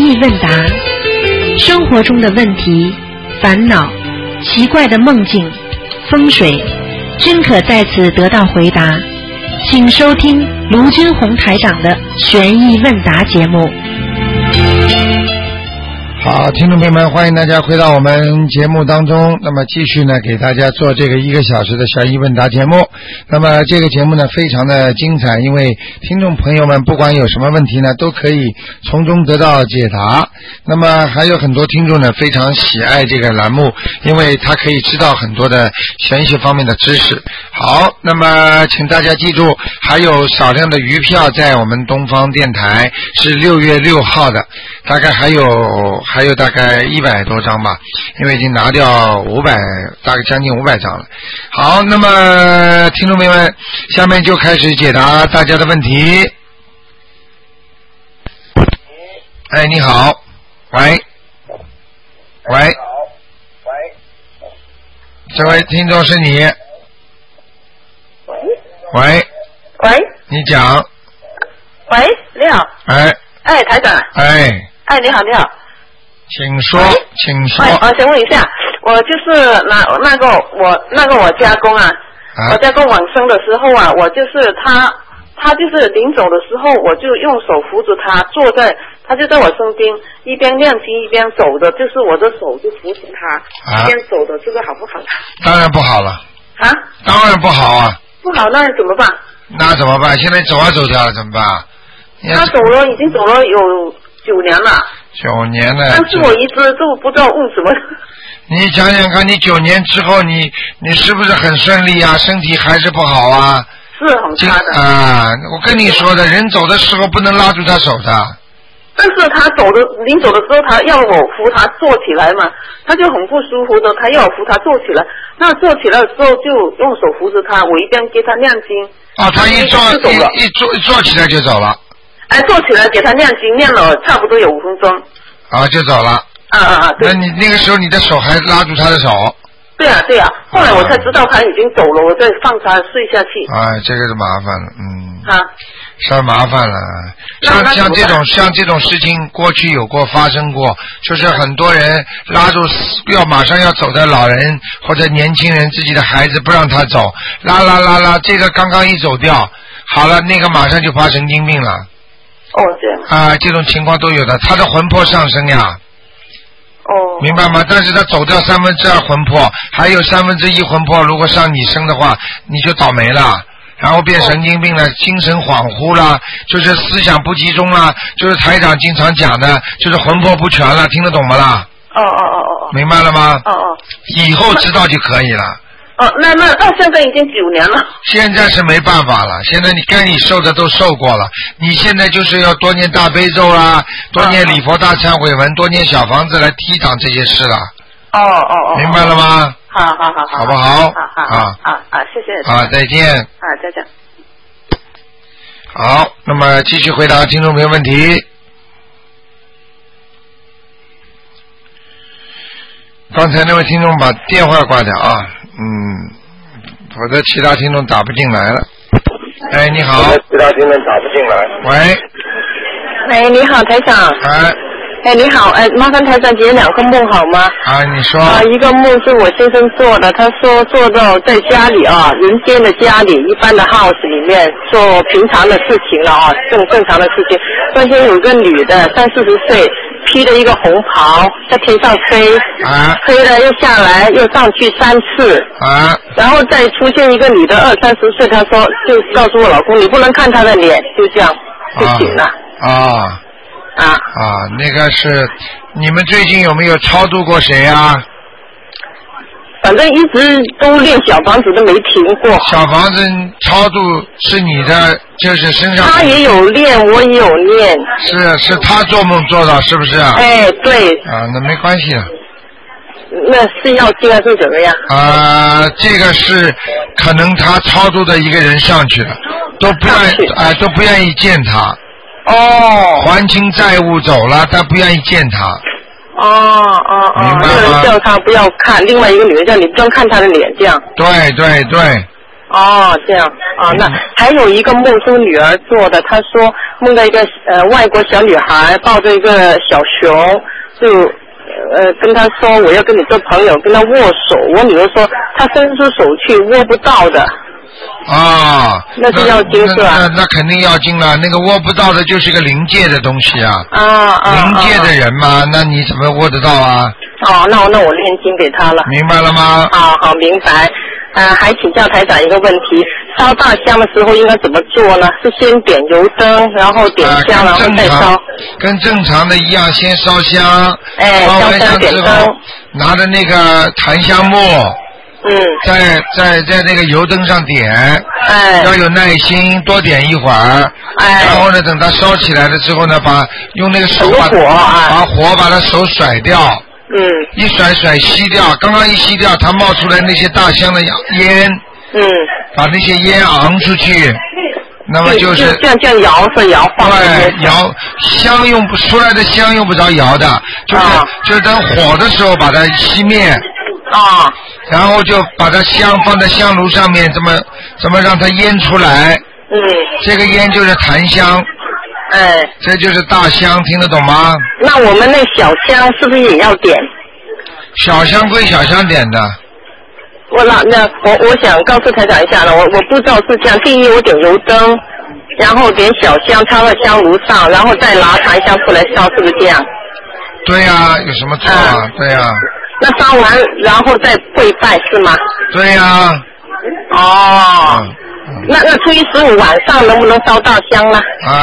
意问答，生活中的问题、烦恼、奇怪的梦境、风水，均可在此得到回答。请收听卢军红台长的悬疑问答节目。 好，听众朋友们，欢迎大家回到我们节目当中。那么继续呢，给大家做这个1个小时的悬疑问答节目。那么这个节目呢，非常的精彩，因为听众朋友们不管有什么问题呢，都可以从中得到解答。那么还有很多听众呢，非常喜爱这个栏目，因为他可以知道很多的玄学方面的知识。好，那么请大家记住，还有少量的余票在我们东方电台，是6月6号的，大概还有大概100多张吧，因为已经拿掉大概将近500张了。好，那么听众朋友们，下面就开始解答大家的问题。哎，你好，喂，这位听众是你，喂，你讲， 喂，你好，哎，台长， 哎， 你好， 请说。 我想问一下，我就是那个我家公啊，我家公往生的时候啊，我就是他就是临走的时候，我就用手扶着他他就在我身边，一边念经一边走的，就是我的手就扶着他，一边走的，这个好不好？ 当然不好了。 啊？ 当然不好啊。 不好，那怎么办？ 那怎么办？现在走掉了怎么办？ 他已经走了有9年了。 9年了。 但是我一直都不知道为什么。 你想想看，你9年之后你是不是很顺利啊？身体还是不好啊？ 是很差的啊！我跟你说的，人走的时候不能拉住他手的。 但是他临走的时候，他要我扶他坐起来嘛，他就很不舒服的，他要我扶他坐起来。那坐起来的时候就用手扶着他，我一边给他念经。 哦，他一坐起来就走了。 哎，坐起来给他念经，念了差不多有5分钟。 啊，就走了。 对。 那你那个时候你的手还拉住他的手？ 对啊，后来我才知道他已经走了，我再放他睡下去。 哎，这个是麻烦了，事儿麻烦了。像这种事情过去有过发生过，就是很多人拉住马上要走的老人或者年轻人自己的孩子不让他走，拉，这个刚刚一走掉，好了，那个马上就发神经病了。 哦，这样。 啊，这种情况都有的，他的魂魄上升呀。 哦， 明白吗？但是他走掉2/3魂魄，还有1/3魂魄，如果上你身的话，你就倒霉了，然后变神经病了，精神恍惚了，就是思想不集中了，就是台长经常讲的，就是魂魄不全了，听得懂吗啦？ 哦， 明白了吗？ 哦， 以后知道就可以了。 那现在已经9年了。现在是没办法了，现在你受的都受过了，你现在就是要多念大悲咒啦，多念礼佛大忏悔文，多念小房子来抵挡这些事了。 哦， 明白了吗？ 好， 好不好？ 好，谢谢。 好，再见。 再见。 好，那么继续回答听众朋友问题。刚才那位听众把电话挂掉啊，否则其他听众打不进来了。哎，你好。其他听众打不进来。 喂，你好，台长。哎，你好，麻烦台长解2个梦好吗？ 你说。 一个梦是我先生做的，他说做到在家里人间的家里，一般的 house 里面做平常的事情了正常的事情。突然间有个女的30-40岁，披了一个红袍在天上飞，飞了又下来又上去3次，然后再出现一个女的20-30岁，她说就告诉我老公，你不能看她的脸，就这样就醒了。 那个是你们最近有没有超度过谁啊？ 反正一直都练小房子都没停过。 小房子超度是你的，就是身上。 他也有练，我也有练。 是他做梦做到，是不是啊？ 哎，对。 那没关系的。 那是要进还是怎么样？ 这个是可能他超度的一个人上去了，都不愿意见他。还清债务走了，但不愿意见他。明白吗？ 有人叫他不要看，另外一个女人叫你不要看他的脸，这样。 对。 哦，这样啊，那还有一个梦是女儿做的，她说梦到一个外国小女孩抱着一个小熊，就跟她说我要跟你做朋友，跟她握手。我女儿说她伸出手去握不到的。 啊， 那是要经是吧？ 那肯定要经了，那个握不到的就是个灵界的东西啊。灵界的人嘛，那你怎么握得到啊？ 哦，那我念经给他了。 明白了吗？ 好，明白。还请教台长一个问题，烧大香的时候应该怎么做呢？是先点油灯，然后点香，然后再烧？ 跟正常的一样，先烧香，烧完香之后，拿着那个檀香木，在那个油灯上点，要有耐心，多点一会儿，然后呢，等它烧起来了之后呢，用那个手把它手甩掉。一甩吸掉，刚刚一吸掉，它冒出来那些大香的烟，把那些烟昂出去，那么就是这样摇晃， 对，摇香用不出来的香用不着摇的，就是等火的时候把它熄灭，然后就把它香放在香炉上面，怎么让它烟出来，这个烟就是檀香。这就是大香，听得懂吗？ 那我们那小香是不是也要点？ 小香归小香点的。 我想告诉台长一下了，我不知道是这样。第一，我点油灯，然后点小香插到香炉上，然后再拿檀香出来烧，是不是这样？ 对呀，有什么错啊？对呀。 那烧完然后再跪拜是吗？ 对呀。 那初一15晚上能不能烧大香呢？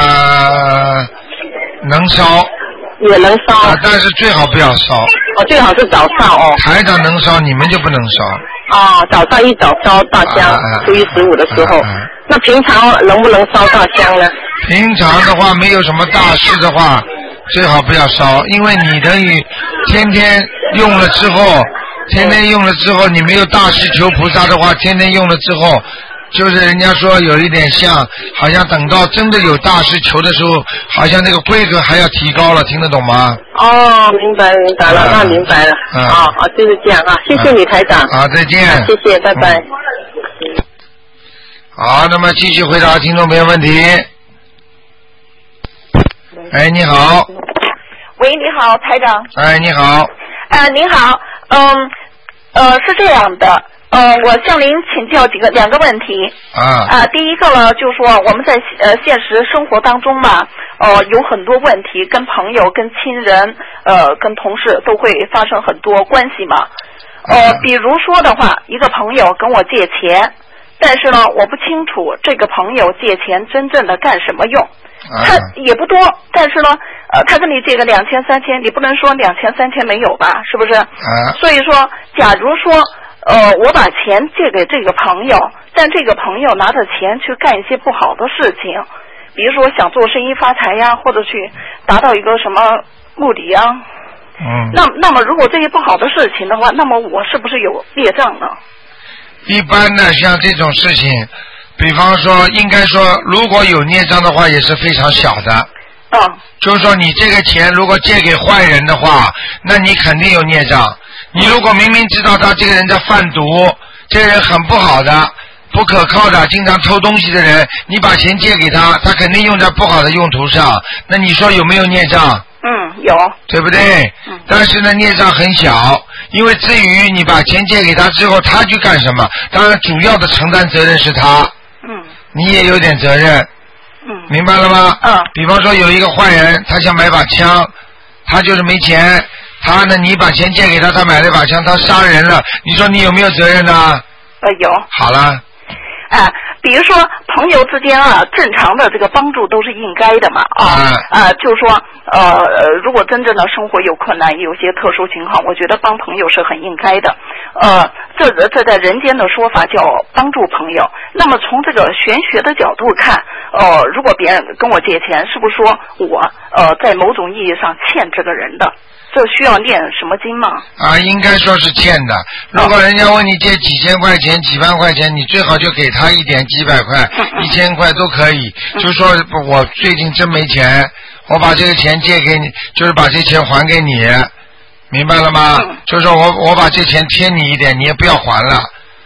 能烧。 也能烧。 但是最好不要烧。 最好是早上台长能烧，你们就不能烧。 早上一早烧大香，初一15的时候。那平常能不能烧大香呢？ 平常的话，没有什么大事的话，最好不要烧，因为你等于天天用了之后，你没有大事求菩萨的话，天天用了之后。就是人家说有一点像，好像等到真的有大事求的时候，好像那个规格还要提高了，听得懂吗？ 明白了，那明白了。就是这样啊，谢谢你台长。 再见。 谢谢，拜拜。 好，那么继续回答听众朋友问题。你好。 喂，你好，台长。 你好。 您好，是这样的。我向您请教两个问题。第一个呢，就是说我们在现实生活当中嘛，有很多问题，跟朋友、跟亲人、跟同事都会发生很多关系嘛。比如说的话，一个朋友跟我借钱，但是呢，我不清楚这个朋友借钱真正的干什么用。他也不多，但是呢，他跟你借个2000、3000，你不能说2000、3000没有吧？是不是？所以说，假如说。我把钱借给这个朋友，但这个朋友拿着钱去干一些不好的事情，比如说想做生意发财呀，或者去达到一个什么目的呀。那么如果这些不好的事情的话，那么我是不是有业障呢？ 一般呢，像这种事情，比方说，应该说，如果有孽障的话，也是非常小的。就是说，你这个钱如果借给坏人的话，那你肯定有孽障。你如果明明知道他这个人在贩毒，这个人很不好的、不可靠的、经常偷东西的人，你把钱借给他，他肯定用在不好的用途上。那你说有没有孽障？ 有。对不对？但是呢，孽障很小，因为至于你把钱借给他之后，他去干什么？当然，主要的承担责任是他。你也有点责任。明白了吗？比方说有一个坏人，他想买把枪，他就是没钱。他呢？你把钱借给他，他买了把枪，他杀人了，你说你有没有责任呢？ 有。 好了。 比如说朋友之间正常的这个帮助都是应该的嘛就是说如果真正的生活有困难，有些特殊情况，我觉得帮朋友是很应该的。这在人间的说法叫帮助朋友。那么从这个玄学的角度看，如果别人跟我借钱，是不是说我在某种意义上欠这个人的？这需要念什么经吗？ 应该说是欠的。如果人家问你借几千块钱、几万块钱，你最好就给他一点，几百块、1000块都可以。就说我最近真没钱，我把这个钱借给你，就是把这钱还给你，明白了吗？就是说我把这钱贴你一点，你也不要还了，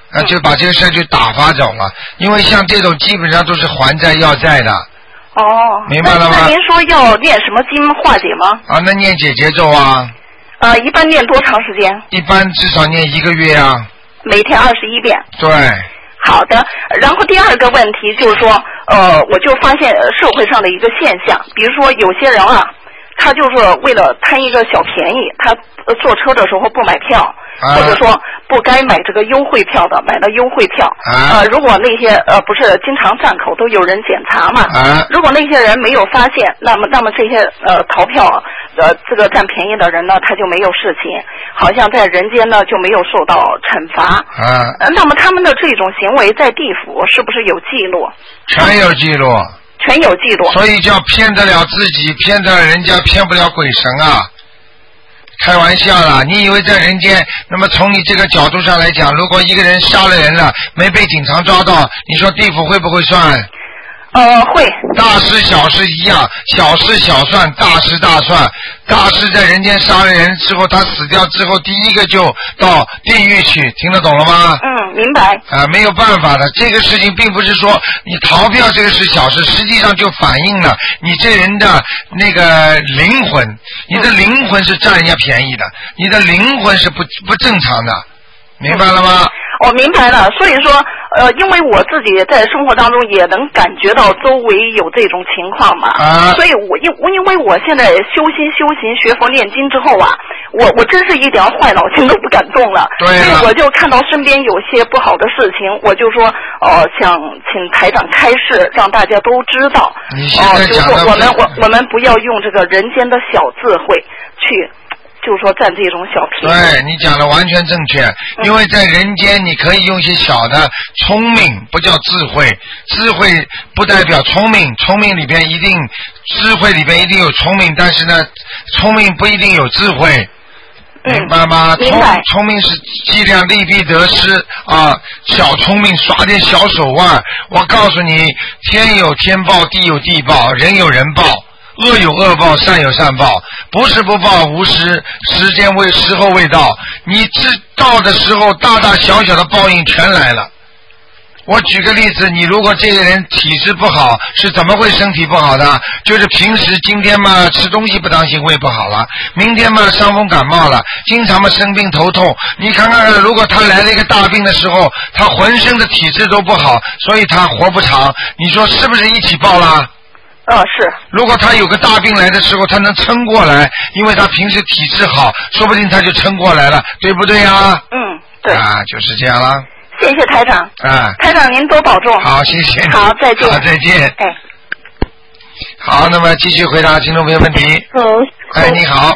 那就把这个事就打发走了，因为像这种基本上都是还债要债的。 哦， 明白了吗？ 那您说要念什么经化解吗？ 啊，那念解结咒啊。 一般念多长时间？ 一般至少念1个月啊。 每天21遍。 对。 好的，然后第二个问题就是说，我就发现社会上的一个现象，比如说有些人啊，他就是为了贪一个小便宜，他坐车的时候不买票，或者说不该买这个优惠票的买了优惠票。如果那些不是经常站口都有人检查嘛，如果那些人没有发现，那么这些逃票这个占便宜的人呢，他就没有事情，好像在人间呢就没有受到惩罚。那么他们的这种行为在地府是不是有记录？ 全有记录。 全有记录。 所以叫骗得了自己，骗得了人家，骗不了鬼神啊！开玩笑啦！你以为在人间？那么从你这个角度上来讲，如果一个人杀了人了，没被警察抓到，你说地府会不会算？ 会。 大事小事一样，小事小算，大事大算。大事在人间杀了人之后，他死掉之后，第一个就到地狱去，听得懂了吗？ 明白。 没有办法的，这个事情并不是说你逃票这个是小事，实际上就反映了你这人的那个灵魂，你的灵魂是占人家便宜的，你的灵魂是不正常的，明白了吗？ 我明白了，所以说，因为我自己在生活当中也能感觉到周围有这种情况嘛，所以因为我现在修行学佛念经之后啊，我真是一点坏脑筋都不敢动了。 对了。 所以我就看到身边有些不好的事情，我就说，想请台长开示，让大家都知道。 你现在讲的我们不要用这个人间的小智慧去。就是说占这种小便宜。 对，你讲的完全正确，因为在人间你可以用一些小的聪明，不叫智慧，智慧不代表聪明，聪明里边一定，智慧里边一定有聪明，但是呢，聪明不一定有智慧。明白吗？聪明是剂量利弊得失啊，小聪明耍点小手腕。我告诉你，天有天报，地有地报，人有人报。恶有恶报，善有善报，不是不报，无时候未到。你知道的时候，大大小小的报应全来了。我举个例子，你如果这个人体质不好，是怎么会身体不好的？就是平时今天嘛吃东西不当心胃不好了，明天嘛伤风感冒了，经常嘛生病头痛。你看看，如果他来了一个大病的时候，他浑身的体质都不好，所以他活不长。你说是不是一起报啦？ 是。 如果他有个大病来的时候，他能撑过来，因为他平时体质好，说不定他就撑过来了，对不对啊？ 对。 就是这样了。 谢谢台长。台长您多保重。 好，谢谢。 好，再见。 好，再见。好，那么继续回答听众朋友问题。你好。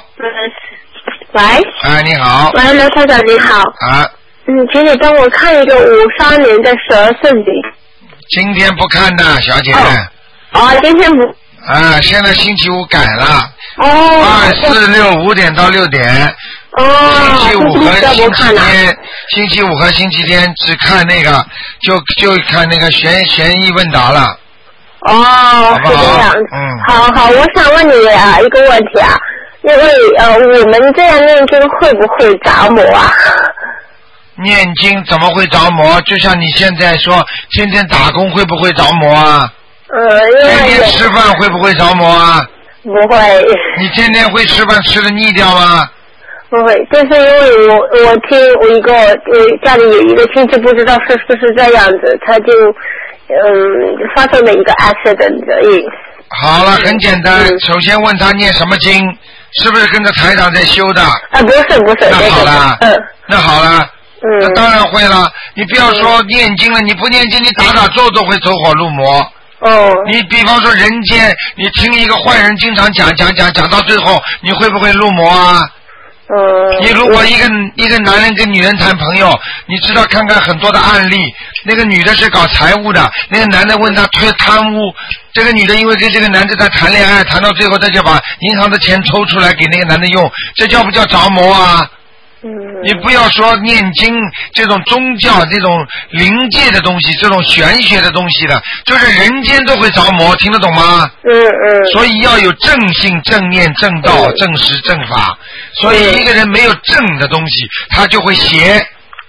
喂。你好。 喂，刘台长你好。请你帮我看一个53年的蛇圣女。 今天不看的，小姐。 今天不。 现在星期五改了。2、4、6 5点到6点。星期五和星期天只看那个，就看那个悬疑问答了。 是这样。好，我想问你一个问题啊，因为我们这样念经会不会着魔啊？ 念经怎么会着魔？就像你现在说，天天打工会不会着魔啊？天天吃饭会不会着魔啊？ 不会。 你天天会吃饭吃的腻掉吗？ 不会，就是因为我听家里有一个亲戚不知道是不是这样子，他就发生了一个 accident。 好了，很简单，首先问他念什么经，是不是跟着台长在修的？ 不是。 那好了。那好了。那当然会了。你不要说念经了，你不念经，你打坐都会走火入魔。你比方说人间，你听一个坏人经常讲到最后，你会不会入魔啊？你如果一个男人跟女人谈朋友，你知道看看很多的案例，那个女的是搞财务的，那个男的问她贪污，这个女的因为跟这个男的在谈恋爱，谈到最后她就把银行的钱抽出来给那个男的用，这叫不叫着魔啊？你不要说念经这种宗教这种灵界的东西，这种玄学的东西的，就是人间都会着魔，听得懂吗？所以要有正信、正念、正道、正实、正法。所以一个人没有正的东西，他就会邪。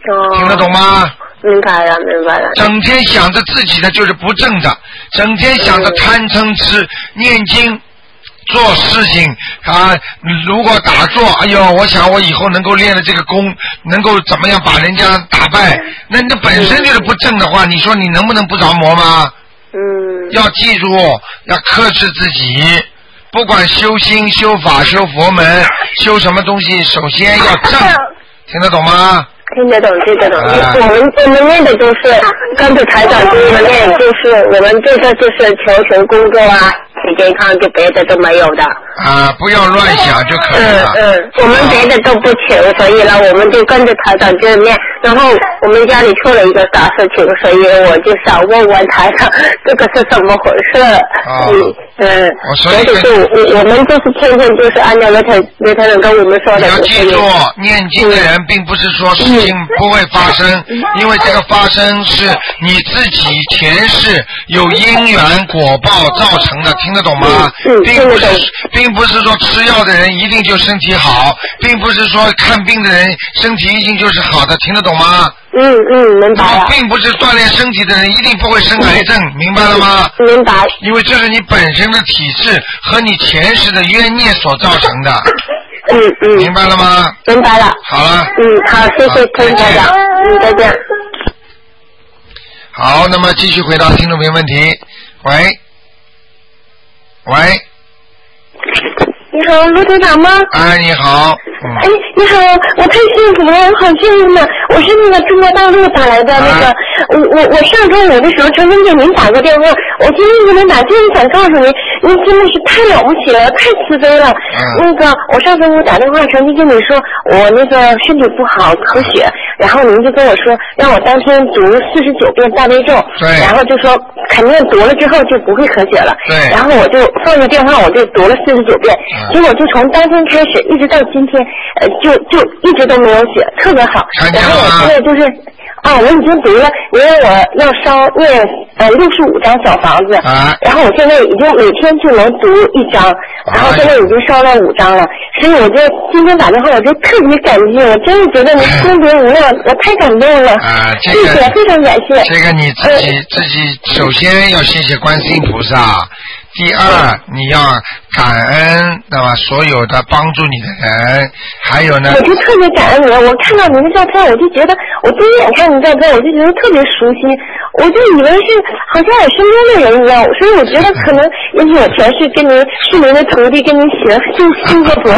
听得懂吗？ 明白了，明白了。 整天想着自己的就是不正的，整天想着贪嗔痴，念经做事情啊，如果打坐，哎呦，我想我以后能够练了这个功，能够怎么样把人家打败，那本身就是不正的话，你说你能不能不着魔吗？要记住，要克制自己，不管修心、修法、修佛门、修什么东西，首先要正，听得懂吗？ 听得懂，听得懂。我们念的都是跟着台长这么念，就是我们这个就是求工作啊，挺健康，就别的都没有的。 不要乱想就可以了。 我们别的都不求，所以呢，我们就跟着台长这念。然后我们家里出了一个大事情，所以我就想问问台长，这个是怎么回事？所以就我们就是天天就是按照刘台长跟我们说的。 你要记住，念经的人并不是说事情不会发生，因为这个发生是你自己前世有因缘果报造成的，听得懂吗？并不是说吃药的人一定就身体好，并不是说看病的人身体一定就是好的，听得懂吗？ 明白了。 并不是锻炼身体的人一定不会生癌症，明白了吗？ 明白。因为这是你本身的体质和你前世的冤孽所造成的。明白了吗？ 明白了。 好了。 好，谢谢陈台长。再见。 好，那么继续回答听众朋友问题。喂。 你好，卢台长吗？ 你好。 你好，我太幸福了，我好幸运呢。我是那个中国大陆打来的那个，我上周五的时候曾经给您打过电话，我今天给您打就是想告诉您，您真的是太了不起了，太慈悲了。那个我上周五打电话曾经跟你说我那个身体不好咳血，然后您就跟我说让我当天读49遍大悲咒，然后就说肯定读了之后就不会咳血了。然后我就放下电话，我就读了49遍，结果就从当天开始一直到今天。就一直都没有血，特别好。然后我现在就是，我已经读了，因为我要念65张小房子，然后我现在已经每天就能读1张，然后现在已经烧了5张了，所以我就今天打电话，我就特别感激，我真的觉得你功德无量，我太感动了。谢谢，非常感谢。 这个你自己首先要谢谢观世音菩萨。第二，你要感恩，那么所有的帮助你的人，还有呢。我就特别感恩你，我看到您的照片，我就觉得，我第一眼看您照片，我就觉得特别熟悉，我就以为是好像我身边的人一样，所以我觉得可能也许我前世跟您是您的徒弟，跟您学修过佛。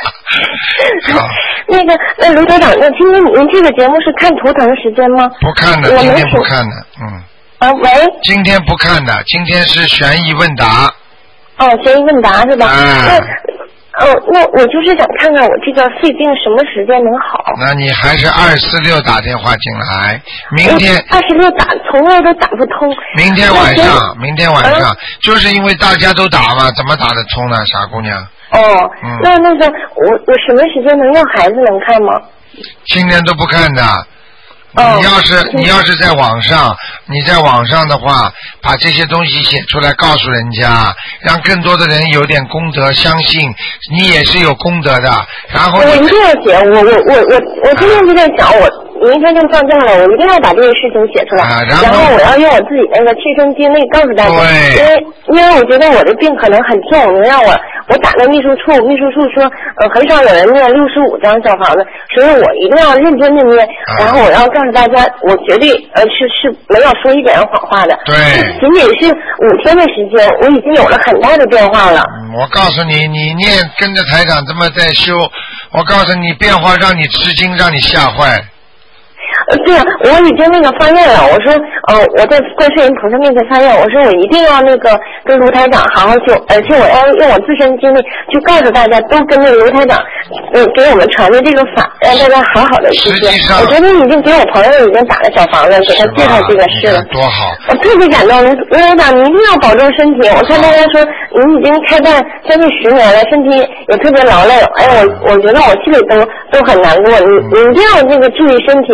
那个卢台长，那今天您这个节目是看图腾时间吗？ 不看的，今天不看的， 喂。 今天不看的，今天是悬疑问答。 悬疑问答是吧？那我就是想看看我这个肺病什么时间能好。 那你还是246打电话进来，明天。 246从来都打不通。 明天晚上，就是因为大家都打嘛，怎么打得通呢，傻姑娘？ 那个我什么时间能让孩子能看吗？ 今天都不看的。你要是在网上的话，把这些东西写出来告诉人家，让更多的人有点功德，相信你也是有功德的。然后我一定要写，我今天就在想，我明天就放假了，我一定要把这个事情写出来。然后我要用我自己那个亲身经历告诉大家，因为我觉得我的病可能很重，你让我打到秘书处说，很少有人念65张小房子，所以我一定要认真的念，然后我要告诉大家，我绝对是没有说一点谎话的。 对， 仅仅是5天的时间，我已经有了很大的变化了。 我告诉你，你念跟着台长这么在修，我告诉你变化让你吃惊，让你吓坏。 对啊，我已经那个发愿了。我说，我在观世音菩萨面前发愿，我说我一定要那个跟卢台长好好修，而且我要用我自身经历去告诉大家，都跟着卢台长，给我们传的这个法，让大家好好的去修。我昨天已经给我朋友已经打了小房子，给他介绍这个事了。 多好！ 我特别感动，卢台长，你一定要保重身体。我看大家说您已经开办将近10年了，身体也特别劳累。我觉得我心里都很难过。你一定要这个注意身体，我们大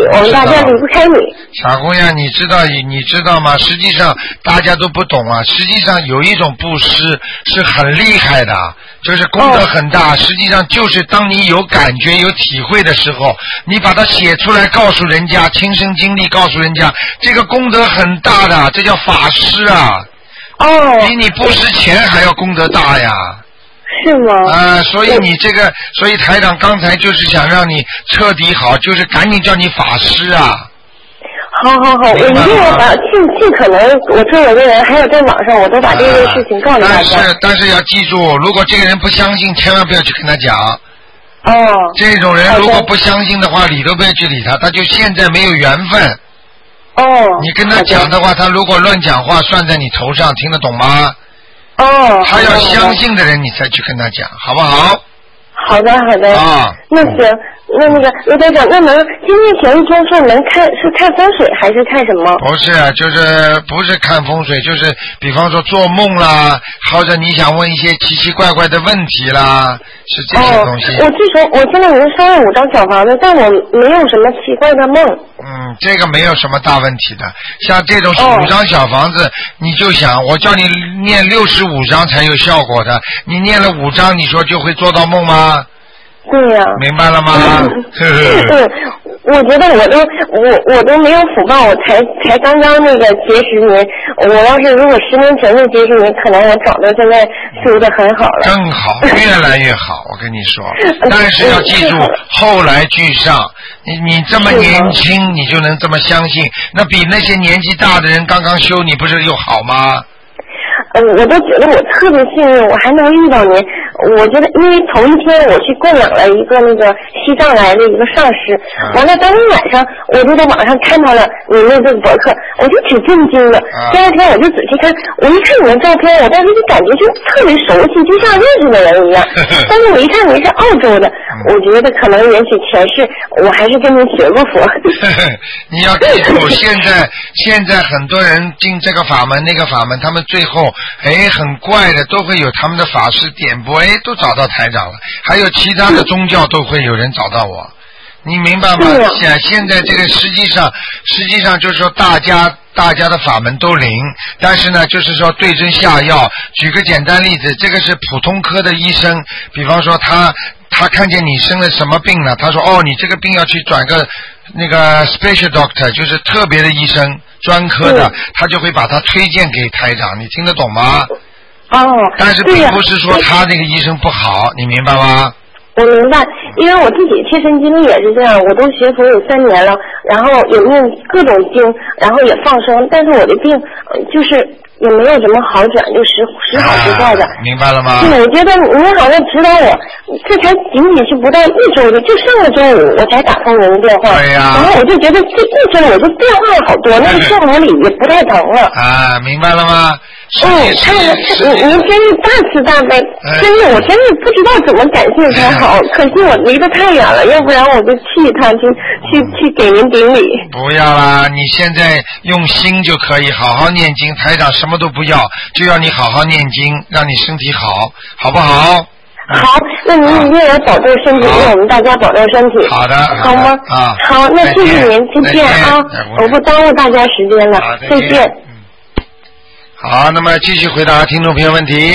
大家离不开你。 小姑娘，你知道吗？实际上大家都不懂啊。实际上有一种布施是很厉害的，就是功德很大。实际上就是当你有感觉、有体会的时候，你把它写出来，告诉人家，亲身经历告诉人家，这个功德很大的，这叫法施啊。比你布施钱还要功德大呀。 是吗？ 所以你这个，所以台长刚才就是想让你彻底好，就是赶紧叫你法师啊。 好，我一定要把尽可能，我周围的人还有在网上，我都把这件事情告诉大家。 但是要记住，如果这个人不相信，千万不要去跟他讲。这种人如果不相信的话，理都不要去理他，他就现在没有缘分。你跟他讲的话，他如果乱讲话，算在你头上，听得懂吗？他要相信的人，你才去跟他讲，好不好？ 好的。那行，那个刘台长，那能今天前一天说能看是看风水还是看什么？ 不是，就是不是看风水，就是比方说做梦啦，或者你想问一些奇奇怪怪的问题啦，是这些东西。 我现在已经烧了5张小房子，但我没有什么奇怪的梦。 这个没有什么大问题的。像这种5张小房子，你就想我叫你念65张才有效果的，你念了5张，你说就会做到梦吗？ 对呀。 明白了吗？ 我觉得我都没有福报，我才刚刚那个结识您。我要是如果10年前就结识您，可能我早就现在修得很好了。 更好，越来越好，我跟你说。但是要记住，后来居上。你这么年轻，你就能这么相信，那比那些年纪大的人刚刚修，你不是又好吗？ 我都觉得我特别幸运，我还能遇到您。我觉得，因为头一天我去供养了一个那个西藏来的一个上师，完了当天晚上我就在网上看到了你们这个博客，我就挺震惊的。第二天我就仔细看，我一看你的照片，我当时就感觉就特别熟悉，就像认识的人一样。但是我一看您是澳洲的，我觉得可能也许前世我还是跟您学过佛。 你要记住，现在很多人进这个法门那个法门，他们最后很怪的，都会有他们的法师点拨，都找到台长了。还有其他的宗教都会有人找到我，你明白吗？现在这个实际上就是说大家的法门都灵，但是呢，就是说对症下药。举个简单例子，这个是普通科的医生，比方说他看见你生了什么病了，他说你这个病要去转个那个 special doctor， 就是特别的医生，专科的，他就会把他推荐给台长，你听得懂吗？但是并不是说他那个医生不好，你明白吗？ 我明白，因为我自己切身经历也是这样，我都学佛有3年了，然后也念各种经，然后也放生，但是我的病就是也没有什么好转，就时好时坏的。 明白了吗？ 我觉得您好像指导我，这才仅仅是不到1周的，就上个周五我才打通您的电话。对呀。然后我就觉得这1周我就变化了好多，那个项目里也不太疼了。 明白了吗？ 您真是大慈大悲，真的，我真的不知道怎么感谢才好。可惜我离得太远了，要不然我就气他去给您顶礼。 不要啦，你现在用心就可以，好好念经。台长什么都不要，就要你好好念经，让你身体好，好不好？ 好，那您一定要保重身体，为我们大家保重身体。 好的， 好吗？好，那谢谢您，再见啊！我不耽误大家时间了，再见。 好，那么继续回答听众朋友问题。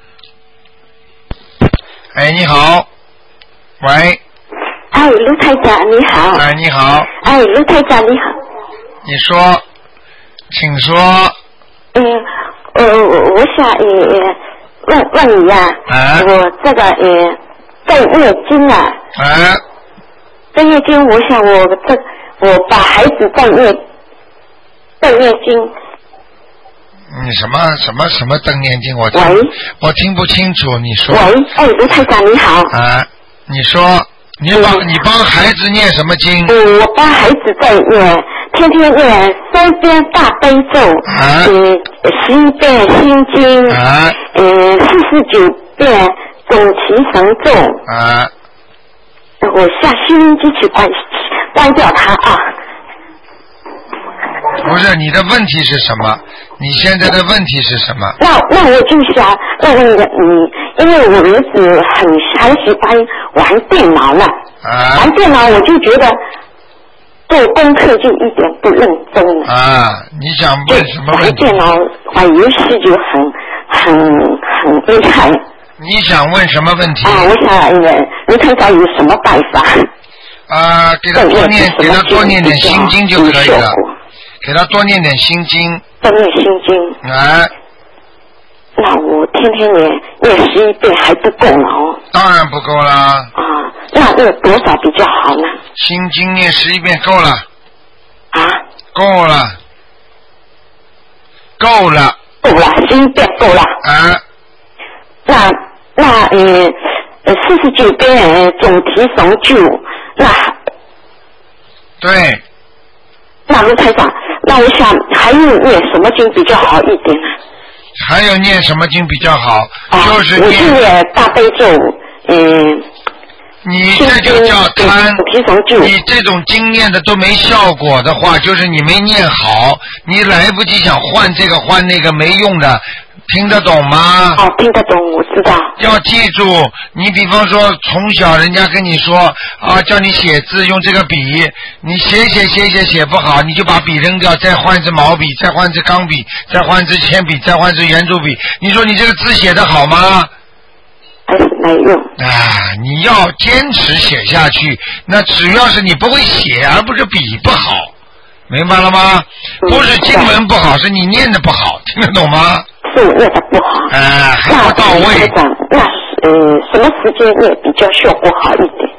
你好，喂。 卢台长你好。 你好。 卢台长你好。 你说，请说。 我想问你呀，我这个在念经啊。在念经，我想我把孩子在念经。 你什么瞪念经？我听不清楚，你说。 喂，卢台长你好。 你说，你帮孩子念什么经？ 我帮孩子在念，天天念3遍大悲咒，10遍心经，49遍准提神咒。我下收音机去关掉它啊。 不是，你的问题是什么？你现在的问题是什么？ 那我就想问问你，因为我儿子很喜欢玩电脑了，玩电脑我就觉得做功课就一点不认真了。 啊，你想问什么问题？ 电脑玩游戏就很厉害。 你想问什么问题？ 啊，我想卢台长有什么办法？ 啊，给他多念点心经就可以了。给他多念点心经。 多念心经。 哎。 那我天天念11遍还不够了哦。 当然不够啦。 啊，那多少比较好呢？ 心经念11遍够了。 啊？ 够了。够了。 够了，11遍够了。 啊。 那49遍总提神咒，那对。 那卢台长，那我想还有念什么经比较好一点呢？ 还有念什么经比较好？就是我是念大悲咒， 你这就叫贪。你这种经念的都没效果的话，就是你没念好，你来不及想换这个换那个没用的。听得懂吗？ 哦，听得懂，我知道。 要记住，你比方说从小人家跟你说啊，叫你写字用这个笔，你写不好，你就把笔扔掉，再换支毛笔，再换支钢笔，再换支铅笔，再换支圆珠笔。你说你这个字写得好吗？ 还是没用。 啊，你要坚持写下去。那只要是你不会写，而不是笔不好，明白了吗？不是经文不好，是你念的不好，听得懂吗？ 是我念的不好。 还不到位。 那什么时间念比较效果好一点？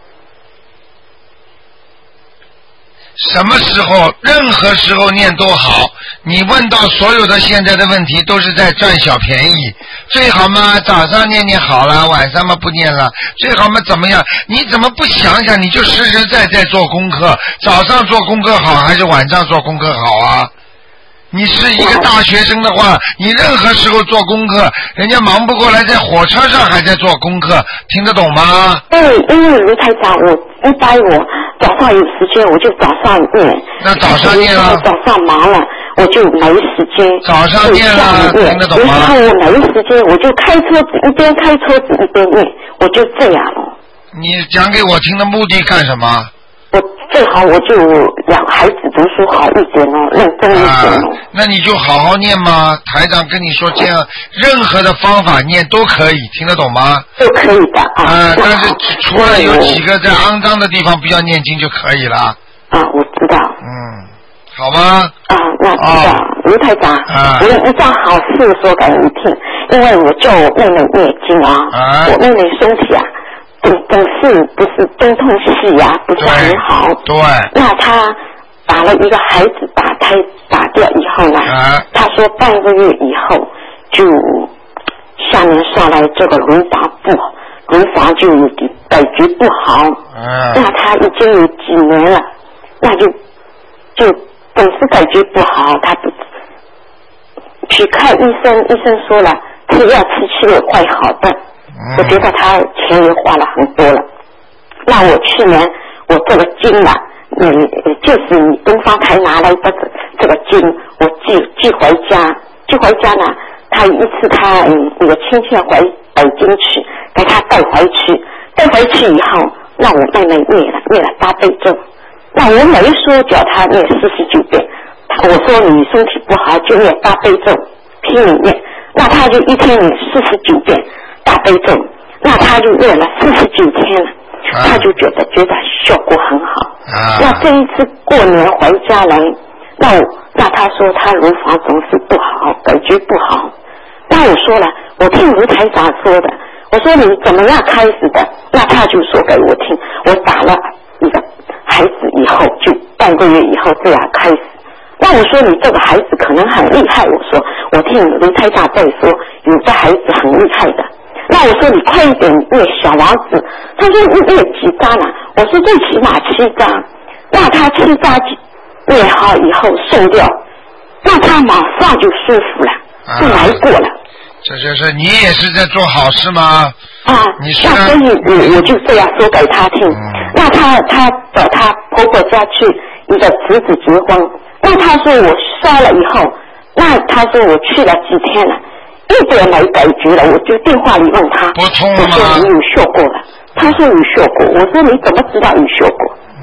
什么时候？任何时候念都好。你问到所有的现在的问题，都是在占小便宜。最好嘛，早上念念好了，晚上嘛不念了。最好嘛怎么样？你怎么不想想？你就实实在在做功课。早上做功课好，还是晚上做功课好啊？你是一个大学生的话，你任何时候做功课，人家忙不过来，在火车上还在做功课，听得懂吗？ 对，因为卢台长，我一般我早上有时间我就早上念。 那早上念了？ 早上忙了，我就没时间。 早上念了，听得懂吗？ 有时候我没时间，我就开车子一边开车子一边念，我就这样了。 你讲给我听的目的干什么？ 我最好我就让孩子读书好一点哦，认真一点哦。 那你就好好念嘛，台长跟你说，这样任何的方法念都可以，听得懂吗？ 都可以的啊。 但是除了有几个在肮脏的地方不要念经就可以了。 啊，我知道。 好吗？ 啊，那知道，卢台长，我有一桩好事说给你听，因为我叫我妹妹念经啊，我妹妹身体啊。总是不是东痛西呀，不是很好。 对。 那他打了一个孩子打胎打掉以后呢，他说半个月以后就下面上来这个乳房就感觉不好。那他已经有几年了，那就总是感觉不好，他不去看医生，医生说了吃药吃7个会好的。我觉得他钱也花了很多了。那我去年我这个经啊，就是你东方台拿来的这个经，我寄回家呢，他一次他一个亲戚回北京去，给他带回去以后，那我妹妹念了大悲咒，那我没说叫他念49遍，我说你身体不好就念大悲咒，拼命念，那他就一天念49遍。大悲咒，那他就念了49天了，他就觉得效果很好。那这一次过年回家来，那他说他乳房总是不好，感觉不好。那我说了，我听卢台长说的，我说你怎么样开始的？那他就说给我听，我打了一个孩子以后，就半个月以后这样开始。那我说你这个孩子可能很厉害，我听卢台长在说，有的孩子很厉害的。那我说你快一点念小王子，他说你念几张了？我说最起码7张。那他7张念好以后送掉，那他马上就舒服了，就来过了。 这就是你也是在做好事吗？你是那所以我就这样说给他听。那他到他婆婆家去，一个侄子结婚，那他说我烧了以后，那他说我去了几天了。一点没感觉了，我就电话里问他，我说你有效果了，他说有效果，我说你怎么知道有效果？他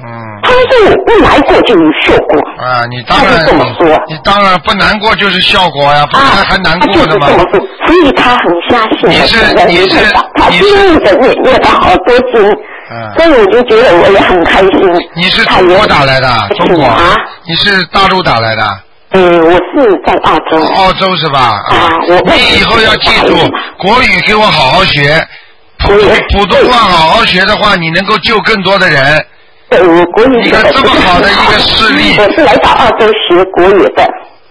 他们说我不难过就有效果。 啊，你当然这么说，你当然不难过就是效果呀，不然还难过的吗？ 就是这么说，所以他很相信。 你是他听着念了好多经，所以我就觉得我也很开心。 你是中国打来的？中国啊？你是大陆打来的？ 我是在澳洲。 澳洲是吧？你以后要记住，国语给我好好学，普通话好好学的话，你能够救更多的人。 我国语你看这么好的一个事例。 我是来到澳洲学国语的。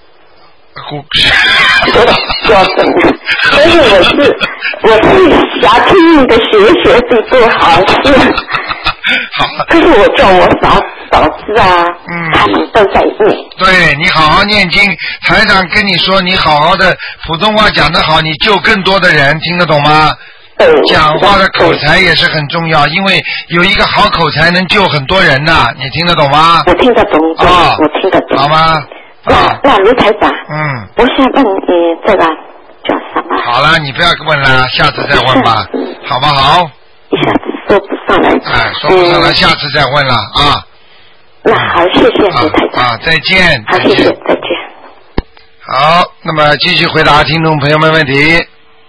所以我是想听你的学的做好事。可是我叫我嫂子啊，他们都在念。 对，你好好念经，台长跟你说，你好好的普通话讲得好，你救更多的人，听得懂吗？讲话的口才也是很重要，因为有一个好口才能救很多人呐，你听得懂吗？ 我听得懂，我听得懂。 好吗？ 那卢台长，我想问你这个叫什么？ 好了，你不要问了，下次再问吧，好不好？ 一下子说不上来。 说不上来，下次再问了啊。 那好，谢谢卢台长。 再见。 好，谢谢，再见。 好，那么继续回答听众朋友们问题。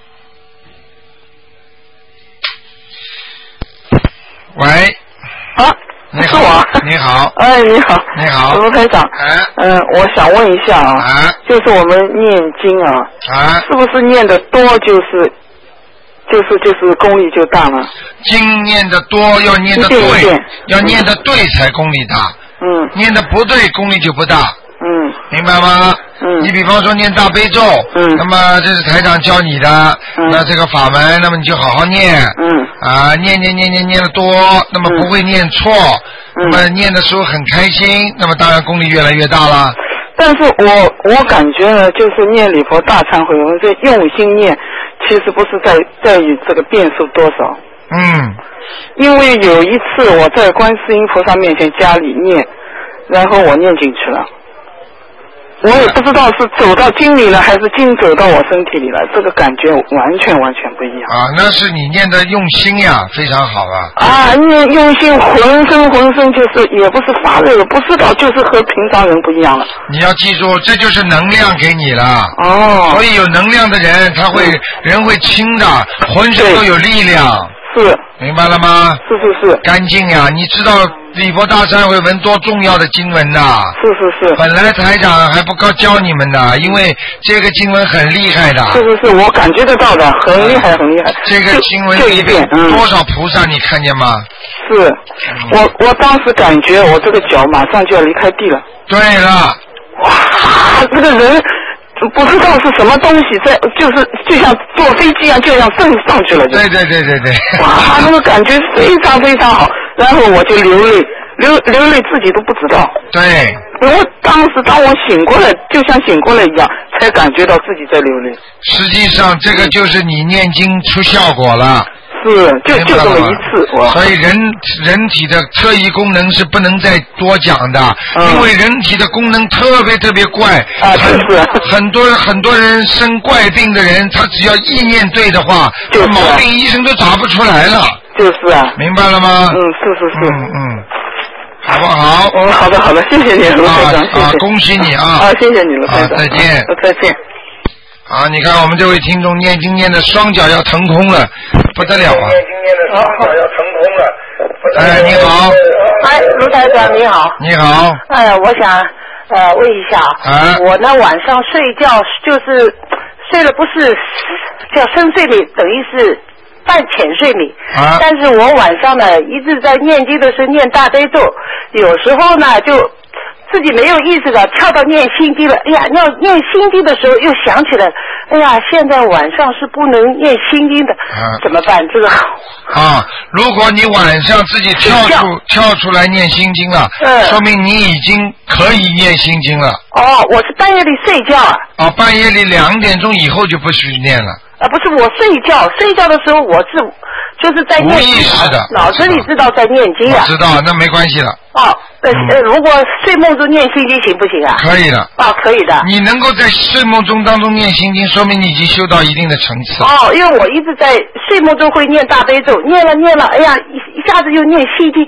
喂。你好，你好。 你好。 你好， 卢台长。我想问一下就是我们念经是不是念得多就是功力就大了？ 经念得多要念得对，要念得对才功力大。念得不对功力就不大。明白吗？你比方说念大悲咒，那么这是台长教你的，那这个法门，那么你就好好念，念得多，那么不会念错，那么念的时候很开心，那么当然功力越来越大了。 但是我感觉呢，就是念礼佛大忏悔文，这用心念，其实不是在于这个遍数多少。因为有一次我在观世音菩萨面前家里念，然后我念进去了。我也不知道是走到经里了，还是经走到我身体里了，这个感觉完全不一样。 那是你念的用心呀，非常好了。 念用心，浑身就是也不是发热，不知道就是和平常人不一样了。 你要记住，这就是能量给你了。所以有能量的人，人会轻的，浑身都有力量。 是。 明白了吗？ 是。 干净呀，你知道礼佛大忏悔文多重要的经文呐！ 是。 本来台长还不告教你们的，因为这个经文很厉害的。 是，我感觉得到的，很厉害。 这个经文里面多少菩萨你看见吗？ 是，我当时感觉我这个脚马上就要离开地了。 对了。 哇，这个人不知道是什么东西，就像坐飞机一样，就像升上去了。 对。 哇，那个感觉非常好，然后我就流泪自己都不知道。 对。 当我醒过来，就像醒过来一样，才感觉到自己在流泪。 实际上，这个就是你念经出效果了。 就这么一次。 所以人体的特异功能是不能再多讲的，因为人体的功能特别怪。很多人生怪病的人，他只要意念对的话，毛病医生都找不出来了。明白了吗？ 是。 好不好？ 好的，谢谢你，卢台长。 恭喜你啊！ 谢谢你，卢台长。 再见。 再见。 你看我们这位听众念经念的双脚要腾空了，不得了啊！ 念经念的双脚要腾空了。 你好。 卢台长你好。 你好。 我想问一下，我呢晚上睡觉就是睡了不是叫深睡眠，等于是半浅睡眠。但是我晚上呢一直在念经的时候念大悲咒，有时候呢就自己没有意识的跳到念心经了，哎呀，要念心经的时候又想起来，哎呀，现在晚上是不能念心经的，怎么办？这个如果你晚上自己跳出来念心经了，说明你已经可以念心经了。 我是半夜里睡觉半夜里2点钟以后就不许念了。 不是我睡觉的时候我是就是在念经， 无意识的， 脑子里知道在念经啊。 我知道，那没关系了。 如果睡梦中念心经行不行啊？ 可以的。 可以的。 你能够在睡梦中当中念心经，说明你已经修到一定的层次。 因为我一直在睡梦中会念大悲咒，念了，哎呀，一下子又念心经，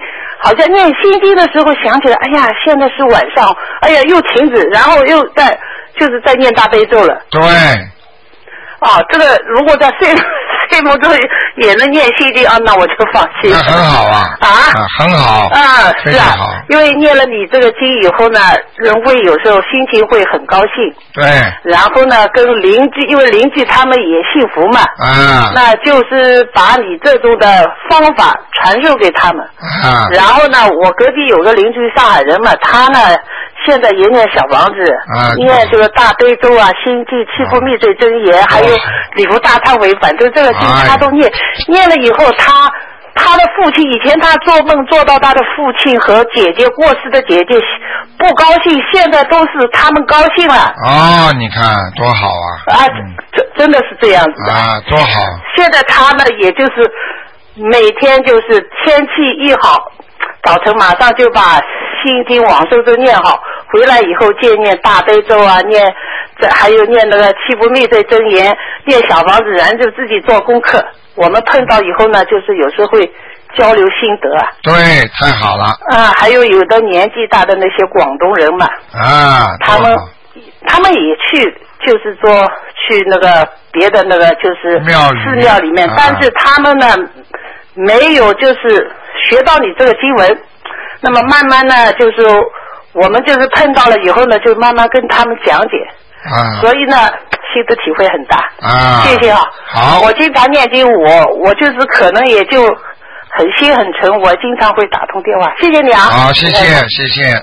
好像念心经的时候想起来，哎呀，现在是晚上，哎呀，又停止，然后又在念大悲咒了。 对。 这个如果在睡梦中也能念心经啊，那我就放心。 那很好啊。很好。 是啊，因为念了你这个经以后呢，人会有时候心情会很高兴。 对。 然后呢，跟邻居，因为邻居他们也幸福嘛。那就是把你这种的方法传授给他们。然后呢，我隔壁有个邻居上海人嘛，他呢现在也念小房子，念这个大悲咒啊、心经、七佛灭罪真言，还有礼佛大忏悔，反正这个经他都念。念了以后，他的父亲以前他做梦做到他的父亲和姐姐过世的姐姐不高兴，现在都是他们高兴了。 你看多好啊！ 真的是这样子的多好。 现在他呢，也就是每天就是天气一好，早晨马上就把心经往生咒念好，回来以后借念大悲咒啊，还有念那个七佛灭罪真言，念小房子，然后就自己做功课。我们碰到以后呢，就是有时候会交流心得啊。 对，太好了。 还有的年纪大的那些广东人嘛。他们也去，就是说去那个别的那个就是寺庙里面，但是他们呢没有就是学到你这个经文，那么慢慢呢就是我们就是碰到了以后呢，就慢慢跟他们讲解。所以呢，心得体会很大。谢谢啊。 好。 我经常念经，我就是可能也就很心很诚，我经常会打通电话。谢谢你啊。 好，谢谢。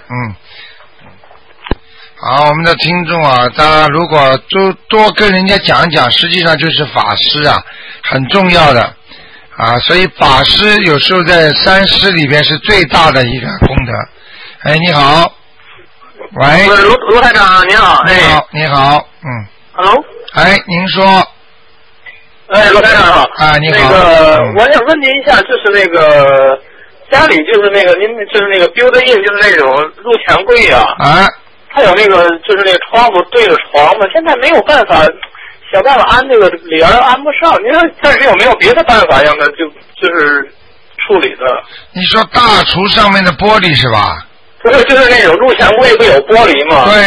好，我们的听众啊，大家如果多跟人家讲讲，实际上就是法师啊，很重要的所以法师有时候在三师里边是最大的一个功德。你好。喂， 卢台长，你好。 你好。 Hello。 您说。 卢台长好。 你好。 我想问您一下，就是那个家里就是那个您就是那个 build in 就是那种入墙柜它有那个就是那个窗户对着床嘛，现在没有办法想办法安这个帘安不上。您说但是有没有别的办法让它就是处理的？ 你说大厨上面的玻璃是吧？ 不是，就是那种入墙柜不有玻璃吗？ 对。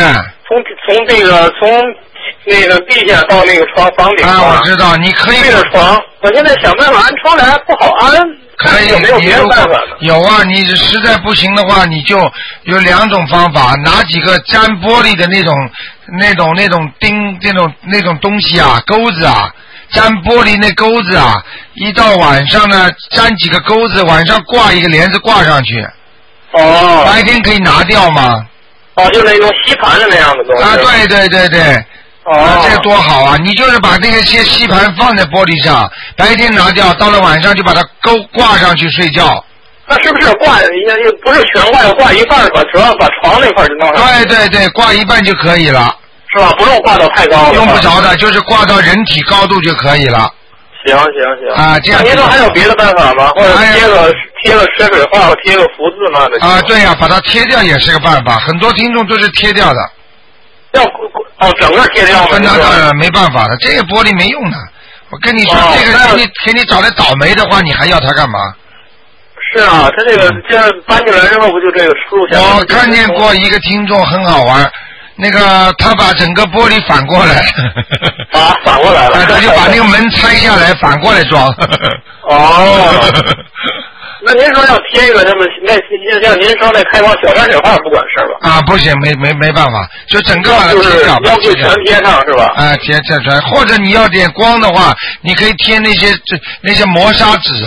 从那个地下到那个房顶。 我知道，你可以对着床。我现在想办法安窗帘不好安。 可以， 有没有别的办法？ 有你实在不行的话，你就有两种方法，拿几个粘玻璃的那种钉，那种东西钩子粘玻璃那钩子一到晚上呢，粘几个钩子，晚上挂一个帘子挂上去。白天可以拿掉吗？ 就那种吸盘的那样的东西。 对。这多好啊！你就是把那些吸盘放在玻璃上，白天拿掉，到了晚上就把它挂上去睡觉。 那是不是挂也不是全挂，要挂一半，主要把床那块就弄上。 对，挂一半就可以了。 是吧？不用挂到太高。 用不着的，就是挂到人体高度就可以了。 行。 这样。 您说还有别的办法吗？或者贴个水画，或贴个福字嘛的。 对把它贴掉也是个办法。很多听众都是贴掉的。 整个贴掉吗？ 那当然没办法的，这个玻璃没用的。我跟你说，这个给你找来倒霉的话，你还要它干嘛？ 是他这个这样搬起来之后，不就这个输入下来？ 我看见过一个听众很好玩，那个他把整个玻璃反过来。 反过来了。 他就把那个门拆下来，反过来装。 那您说要贴一个那像您说那开光小山水画不管事吧？ 不行，没办法，就整个把它贴掉， 要求全贴上是吧？ 贴全，或者你要点光的话，你可以贴那些磨砂纸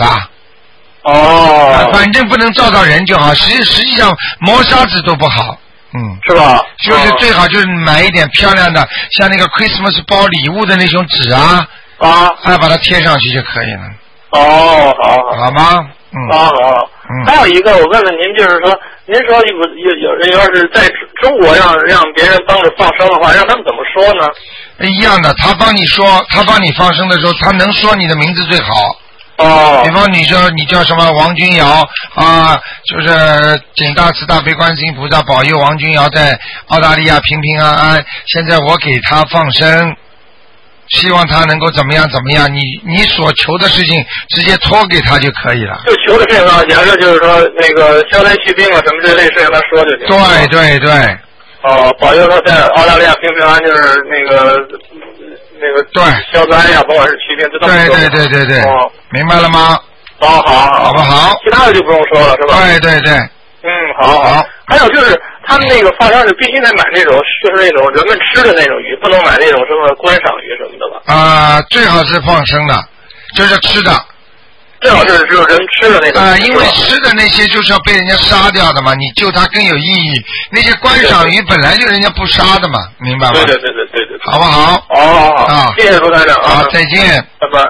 反正不能照到人就好。实际上磨砂纸都不好， 是吧？ 就是最好就是买一点漂亮的，像那个 Christmas 包礼物的那种纸把它贴上去就可以了。好吗？ 好。还有一个，我问问您，就是说，您说有人要是在中国让别人帮着放生的话，让他们怎么说呢？ 一样的，他帮你放生的时候，他能说你的名字最好。比方你说你叫什么王君瑶就是请大慈大悲观世音菩萨保佑王君瑶在澳大利亚平平安安。现在我给他放生。 希望他能够怎么样怎么样，你所求的事情直接托给他就可以了。 就求的事情啊，假设就是说那个消灾祛病啊什么这类事情他说就行。 对对对。 保佑他在澳大利亚平平安，就是那个对消灾呀，甭管是祛病，这都对对。明白了吗？ 好， 好不好？ 其他的就不用说了，是吧？ 对。 好。还有就是他们那个发烧是必须得买那种，就是那种人们吃的那种鱼，不能买那种什么观赏鱼什么的吧？ 最好是放生的，就是吃的。 最好是只有人吃的那种。 因为吃的那些就是要被人家杀掉的嘛，你救它更有意义。那些观赏鱼本来就人家不杀的嘛，明白吗？ 对， 好不好？ 好，谢谢卢台长啊， 好，再见， 拜拜。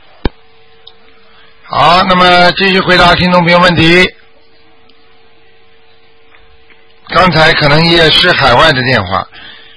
好，那么继续回答听众朋友问题。刚才可能也是海外的电话，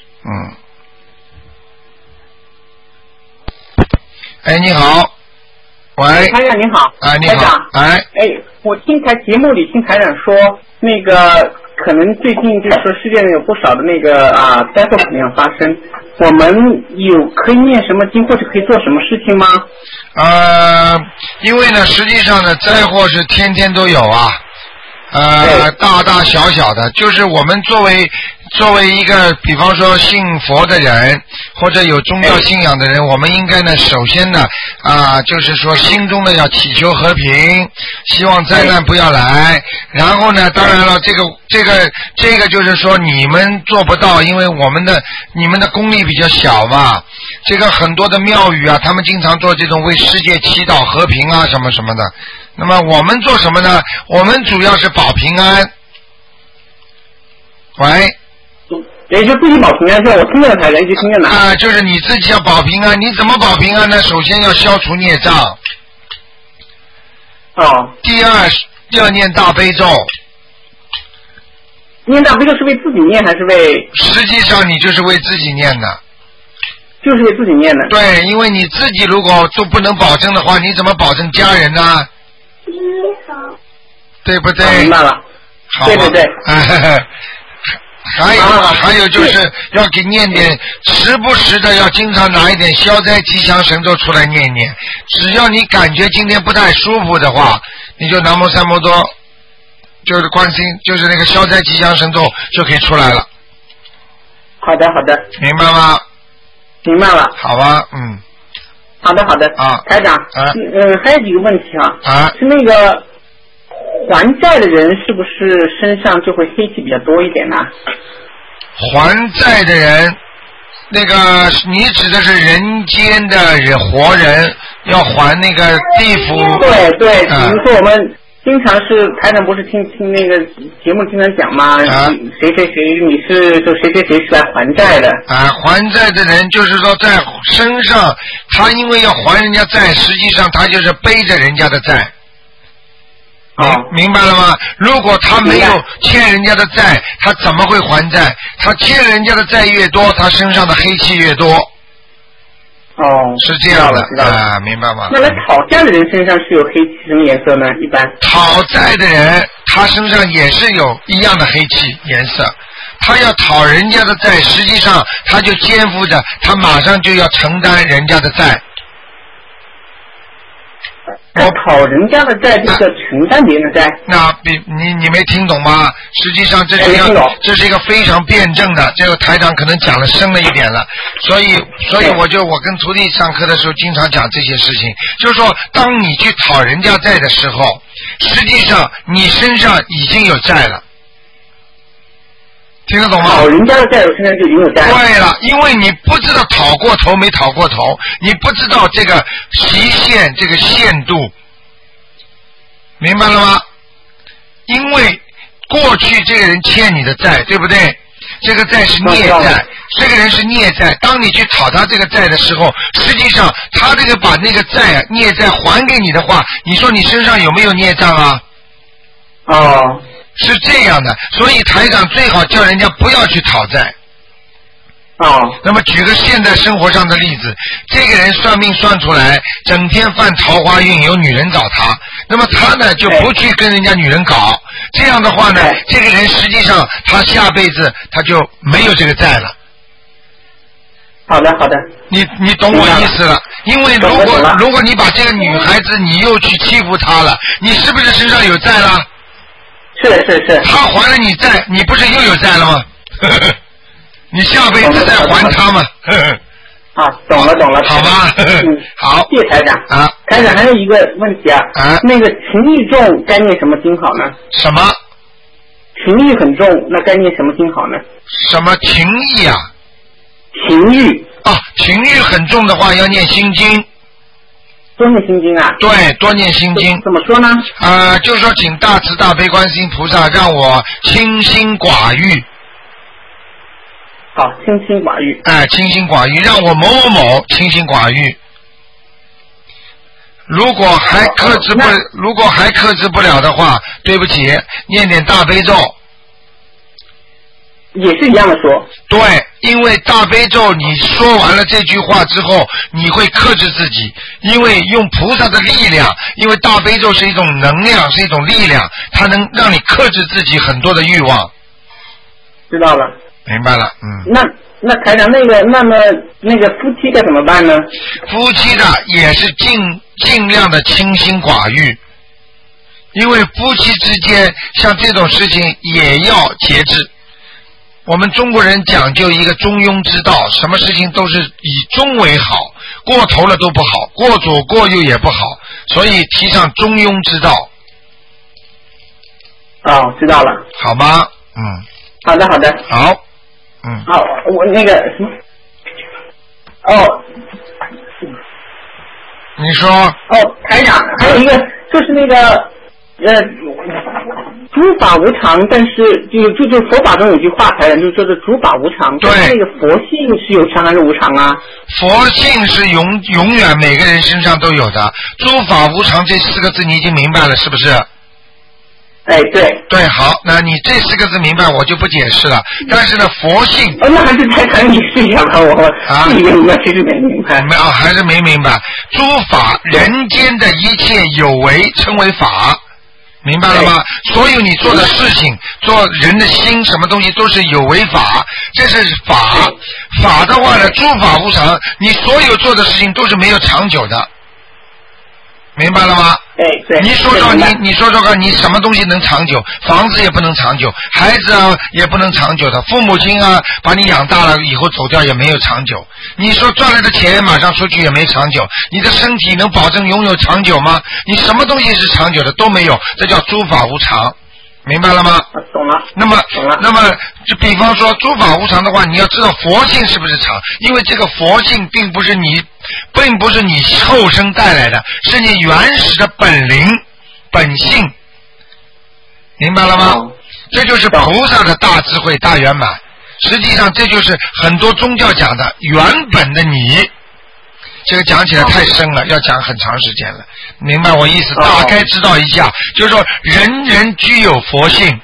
你好，喂， 台长你好， 你好， 我听节目里听台长说，那个可能最近就是说世界上有不少的那个灾祸可能要发生，我们可以念什么经或者可以做什么事情吗？ 因为呢，实际上呢，灾祸是天天都有啊。大大小小的，就是我们作为一个，比方说信佛的人或者有宗教信仰的人，我们应该呢，首先呢，就是说心中呢要祈求和平，希望灾难不要来。然后呢，当然了，这个就是说你们做不到，因为你们的功力比较小嘛。这个很多的庙宇啊，他们经常做这种为世界祈祷和平啊，什么什么的。那么我们做什么呢？我们主要是保平安。喂， 也就自己保平安，是我听见台人一直听见的。 就是你自己要保平安，你怎么保平安呢？首先要消除孽障。第二念大悲咒。 念大悲咒是为自己念还是为？ 实际上你就是为自己念的。 就是为自己念的。 对，因为你自己如果都不能保证的话，你怎么保证家人呢？对不对？ 明白了。 好， 对。 还有就是要给念点，时不时的要经常拿一点消灾吉祥神咒出来念一念。只要你感觉今天不太舒服的话，你就南无三摩多，就是观世音，就是那个消灾吉祥神咒就可以出来了。 好的。 明白吗？ 明白了。 好吧， 好的。台长，还有几个问题是那个还债的人是不是身上就会黑气比较多一点呢？ 还债的人，那个你指的是人间的活人要还那个地府？ 对，比如说我们经常是台长不是听那个节目经常讲吗？谁你是就谁是来还债的？ 还债的人就是说在身上，他因为要还人家债，实际上他就是背着人家的债。明白了吗？如果他没有欠人家的债，他怎么会还债？他欠人家的债越多，他身上的黑气越多。是这样的明白吗？ 那来讨债的人身上是有黑气什么颜色呢？一般讨债的人，他身上也是有一样的黑气颜色。他要讨人家的债，实际上他就肩负着，他马上就要承担人家的债。 我讨人家的债就是承担别人的债。 那你没听懂吗？实际上这是一个非常辩证的，这个台长可能讲的深了一点了，所以我跟徒弟上课的时候经常讲这些事情，就是说当你去讨人家债的时候，实际上你身上已经有债了。听得懂吗？ 讨人家的债，我身上就已经有债了。 对了，因为你不知道讨过头没讨过头，你不知道这个期限这个限度，明白了吗？因为过去这个人欠你的债，对不对？这个债是孽债，这个人是孽债。当你去讨他这个债的时候，实际上他这个把那个债孽债还给你的话，你说你身上有没有孽障啊？是这样的，所以台长最好叫人家不要去讨债。那么举个现在生活上的例子，这个人算命算出来，整天犯桃花运，有女人找他，那么他呢就不去跟人家女人搞，这样的话呢，这个人实际上他下辈子他就没有这个债了。 好的。 你懂我意思了？因为如果你把这个女孩子你又去欺负她了，你是不是身上有债了？ 是。 她还了你债，你不是又有债了吗？你下辈子再还她吗？ 啊，懂了。 好吧。好， 谢谢台长。 啊， 台长还有一个问题啊，那个情欲重该念什么经好呢？ 什么？ 情欲很重，那该念什么经好呢？ 什么情欲啊？ 情欲啊，情欲很重的话要念心经。 多念心经啊？ 对，多念心经。 怎么说呢？ 就是说请大慈大悲观世音菩萨让我清心寡欲。 好，清心寡欲。 清心寡欲，让我某清心寡欲。如果还克制不了的话，对不起，念点大悲咒。 也是一样的说。 对，因为大悲咒你说完了这句话之后，你会克制自己，因为用菩萨的力量，因为大悲咒是一种能量，是一种力量，它能让你克制自己很多的欲望。 知道了。 明白了， 那台长那个夫妻该怎么办呢？ 夫妻的也是尽量的清心寡欲，因为夫妻之间像这种事情也要节制。我们中国人讲究一个中庸之道，什么事情都是以中为好，过头了都不好，过左过右也不好，所以提倡中庸之道。 知道了。 好吗？ 好的。 好。 好，我那个什么。 你说。 台长，还有一个就是那个诸法无常，但是就佛法中有句话，台长就说的诸法无常。 对。 那个佛性是有常还是无常啊？ 佛性是永远每个人身上都有的。诸法无常这4个字你已经明白了是不是？ 对， 好，那你这4个字明白，我就不解释了。但是呢，佛性， 那还是台长你试一下吧，我其实没明白。 还是没明白。诸法人间的一切有为称为法，明白了吗？所有你做的事情，做人的心，什么东西都是有为法，这是法。法的话呢，诸法无常，你所有做的事情都是没有长久的。明白了吗？ 对。 你说说看，你什么东西能长久？房子也不能长久，孩子也不能长久的，父母亲把你养大了以后走掉也没有长久。你说赚来的钱马上出去也没长久，你的身体能保证拥有长久吗？你什么东西是长久的都没有，这叫诸法无常。明白了吗？ 懂了。 那么就比方说诸法无常的话，你要知道佛性是不是常？因为这个佛性并不是你后生带来的，是你原始的本灵本性，明白了吗？这就是菩萨的大智慧大圆满。实际上这就是很多宗教讲的原本的你。这个讲起来太深了，要讲很长时间了，明白我意思？大概知道一下，就是说人人具有佛性，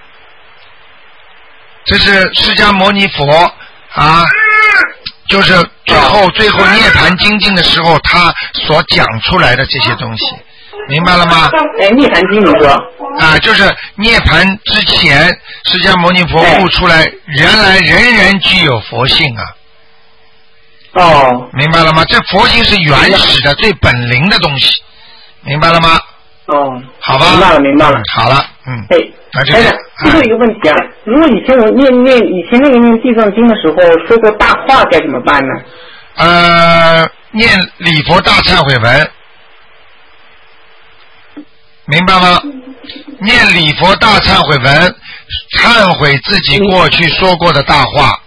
这是释迦牟尼佛就是最后涅槃精进的时候他所讲出来的这些东西，明白了吗？ 涅槃经你说就是涅槃之前释迦牟尼佛悟出来，原来人人具有佛性明白了吗？这佛性是原始的最本灵的东西，明白了吗？好吧， 明白了。 好了，那就最后一个问题如果以前我念地藏经的时候说过大话该怎么办呢？ 念礼佛大忏悔文，明白吗？念礼佛大忏悔文，忏悔自己过去说过的大话。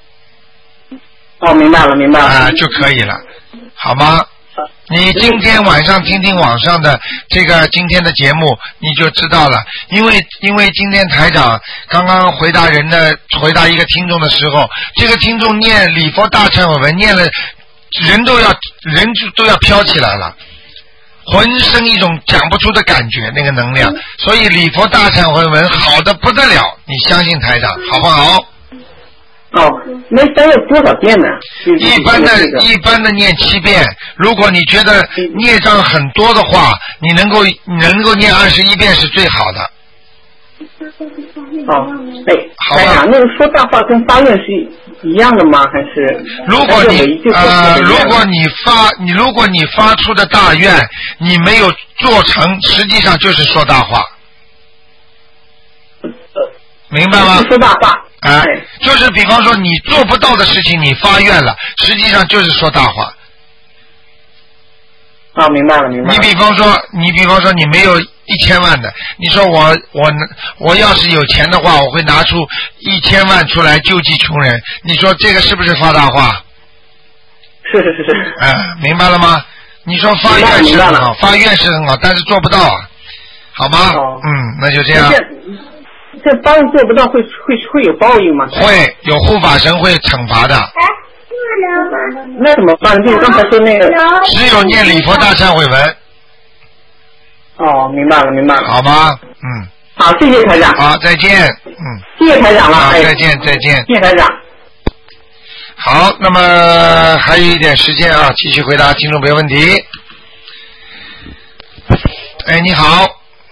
明白了。 就可以了，好吗？你今天晚上听听网上的这个今天的节目，你就知道了。因为今天台长刚刚回答一个听众的时候，这个听众念礼佛大忏悔文念了，人都要飘起来了，浑身一种讲不出的感觉，那个能量。所以礼佛大忏悔文好的不得了，你相信台长好不好？ 那得有多少遍呢？ 一般的念7遍。如果你觉得孽障很多的话，你能够念21遍是最好的。 哦，哎，台长，那个说大话跟发愿是一样的吗？还是？ 如果你发出的大愿，你没有做成，实际上就是说大话。明白吗？ 说大话。 哎，就是比方说你做不到的事情，你发愿了，实际上就是说大话。 啊，明白了。 你比方说你没有1000万的，你说我要是有钱的话，我会拿出1000万出来救济穷人，你说这个是不是发大话？ 是。 明白了吗？你说发愿是很好，发愿是很好，但是做不到啊，好吗？那就这样。 这发愿做不到会有报应吗？ 会有护法神会惩罚的。 那怎么办？就是刚才说那个， 只有念礼佛大忏悔文。 哦，明白了。 好吗？ 好，谢谢台长。 好，再见。 谢谢台长了。 好，再见。 谢谢台长。 好，那么还有一点时间啊，继续回答听众朋友问题。哎，你好。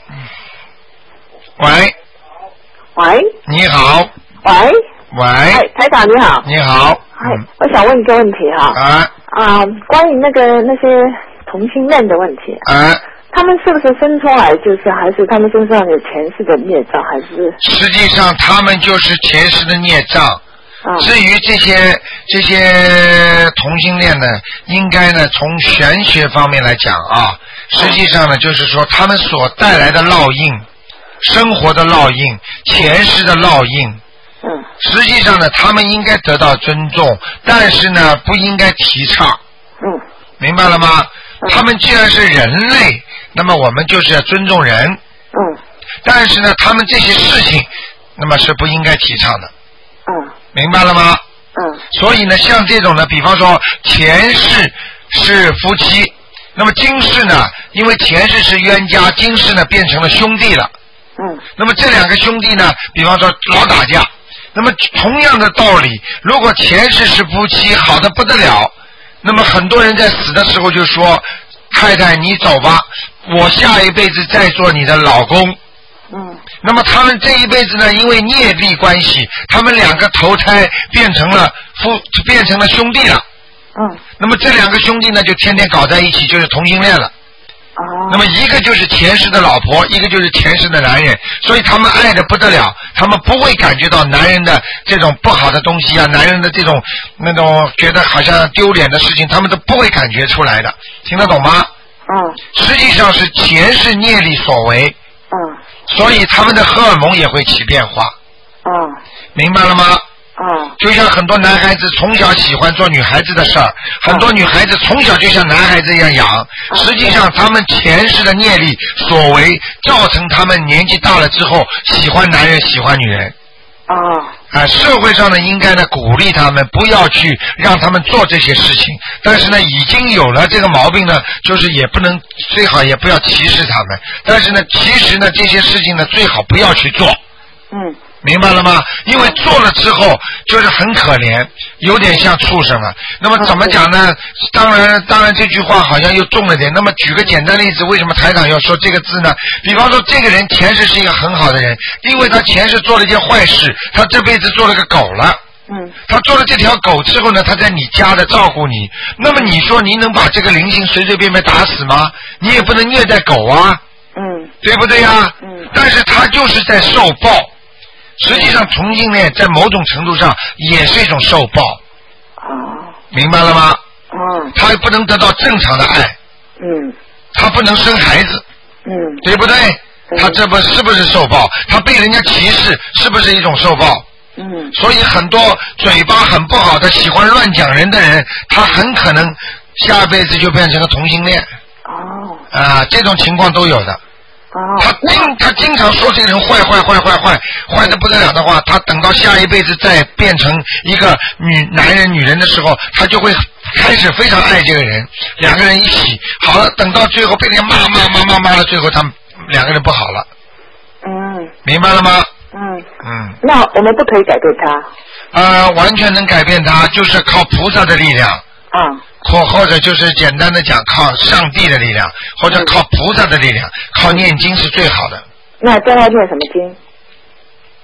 喂。你好。喂。 哎，台长你好。 你好。 我想问一个问题哈。关于那些同性恋的问题。他们是不是生出来就是还是他们身上有前世的孽障，还是？实际上他们就是前世的孽障。至于这些同性恋呢，应该呢从玄学方面来讲啊，实际上呢就是说他们所带来的烙印，生活的烙印，前世的烙印。实际上呢，他们应该得到尊重，但是呢，不应该提倡。明白了吗？他们既然是人类，那么我们就是要尊重人。但是呢，他们这些事情，那么是不应该提倡的。明白了吗？所以呢，像这种呢，比方说前世是夫妻，那么今世呢，因为前世是冤家，今世呢变成了兄弟了。那么这2个兄弟呢，比方说老打架。那么同样的道理，如果前世是夫妻，好的不得了，那么很多人在死的时候就说：“太太，你走吧，我下一辈子再做你的老公。”那么他们这一辈子呢，因为业力关系，他们2个投胎变成了兄弟了。那么这2个兄弟呢，就天天搞在一起，就是同性恋了。那么一个就是前世的老婆，一个就是前世的男人，所以他们爱得不得了，他们不会感觉到男人的这种不好的东西啊，男人的这种那种觉得好像丢脸的事情，他们都不会感觉出来的，听得懂吗？实际上是前世业力所为。所以他们的荷尔蒙也会起变化。明白了吗？就像很多男孩子从小喜欢做女孩子的事儿，很多女孩子从小就像男孩子一样养，实际上他们前世的业力所为，造成他们年纪大了之后喜欢男人喜欢女人。社会上呢应该呢鼓励他们，不要去让他们做这些事情，但是呢已经有了这个毛病呢，就是也不能，最好也不要歧视他们，但是呢其实呢这些事情呢最好不要去做。明白了吗？因为做了之后就是很可怜，有点像畜生了。那么怎么讲呢？当然这句话好像又重了点。那么举个简单例子，为什么台长要说这个字呢？比方说这个人前世是一个很好的人，因为他前世做了一件坏事，他这辈子做了个狗了。他做了这条狗之后呢，他在你家的照顾你，那么你说你能把这个灵性随随便便打死吗？你也不能虐待狗啊。对不对呀？但是他就是在受报。实际上同性恋在某种程度上也是一种受报。明白了吗？他不能得到正常的爱。他不能生孩子。对不对？他这是不是受报？他被人家歧视是不是一种受报？所以很多嘴巴很不好的喜欢乱讲人的人，他很可能下辈子就变成个同性恋。这种情况都有的。他经常说这个人坏的不得了的话，他等到下一辈子再变成一个男人女人的时候，他就会开始非常爱这个人，2个人一起好了，等到最后被人家骂了，最后他们2个人不好了。明白了吗？ 那我们不可以改变他？ 完全能改变他，就是靠菩萨的力量。或者就是简单的讲，靠上帝的力量，或者靠菩萨的力量，靠念经是最好的。 那将要念什么经？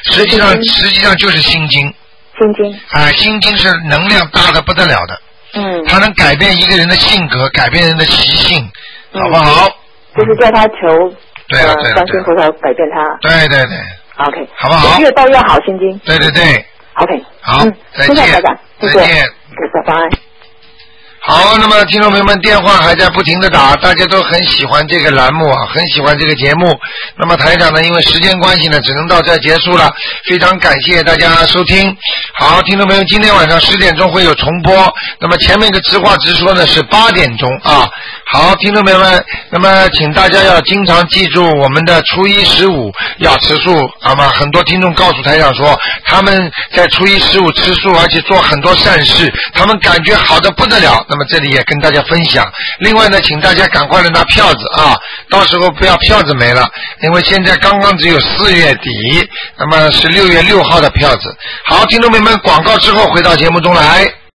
实际上就是心经。 心经。 心经是能量大的不得了的。它能改变一个人的性格，改变人的习性，好不好？ 就是叫他求。 对了， 观世音菩萨改变他。 对。 OK。 好不好？ 越到越好，心经。 对。 OK。 好，再见。 再见。拜拜。 好，那么听众朋友们，电话还在不停的打，大家都很喜欢这个栏目啊，很喜欢这个节目。那么台长呢，因为时间关系呢，只能到这结束了。非常感谢大家收听。好，听众朋友，今天晚上10点钟会有重播。那么前面一个直话直说呢是8点钟啊。好，听众朋友们，那么请大家要经常记住我们的初一15要吃素，好吗？很多听众告诉台长说，他们在初一15吃素，而且做很多善事，他们感觉好的不得了。那么这里也跟大家分享。另外呢，请大家赶快的拿票子啊，到时候不要票子没了，因为现在刚刚只有4月底，那么是6月6号的票子。好，听众朋友们，广告之后回到节目中来。